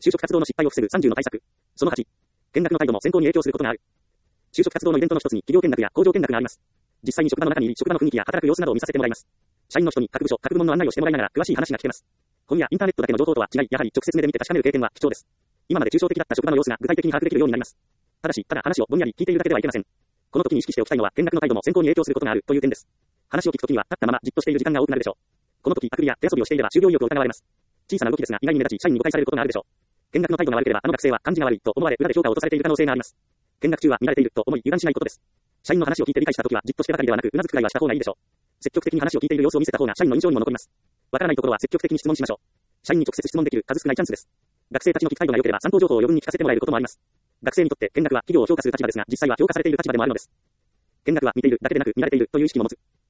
就職活動の失敗を防ぐ30の対策。その8。見学の態度も選考に影響することがある。就職活動のイベントの一つに企業見学や工場見学があります。実際に職場の中にいり、職場の雰囲気や働く様子などを見させてもらいます。社員の人に各部署、各部門の案内をしてもらいながら詳しい話が聞けます。本やインターネットだけの情報とは違い、やはり直接目で見て確かめる経験は貴重です。今まで抽象的だった職場の様子が具体的に把握できるようになります。ただし、ただ話をぼんやり聞いているだけではいけません。この時に意識しておきたいのは、見学の態度も選考に影響することがあるという点です。話を聞く時には、立ったままじっとしている時間が多くなるでしょう。この時、あくびや手遊びをしていれば就業意欲を疑われます。小さな動きですが、意外に目立ち、社員に誤解されることがあるでしょう。見学の態度が悪ければ、あの学生は感じが悪いと思われ、裏で評価を落とされている可能性があります。見学中は見られていると思い、油断しないことです。社員の話を聞いて理解した時は、じっとしてばかりではなく、うなずくくらいはした方がいいでしょう。積極的に話を聞いている様子を見せた方が社員の印象にも残ります。わからないところは積極的に質問しましょう。社員に直接質問できる数少ないチャンスです。学生たちの聞き態度が良ければ参考情報を余分に聞かせてもらえることもあります。学生にとって見学は企業を評価する立場ですが、実際は評価されている立場でもあるのです。見学は見ているだけでなく見られているという意識も持つ。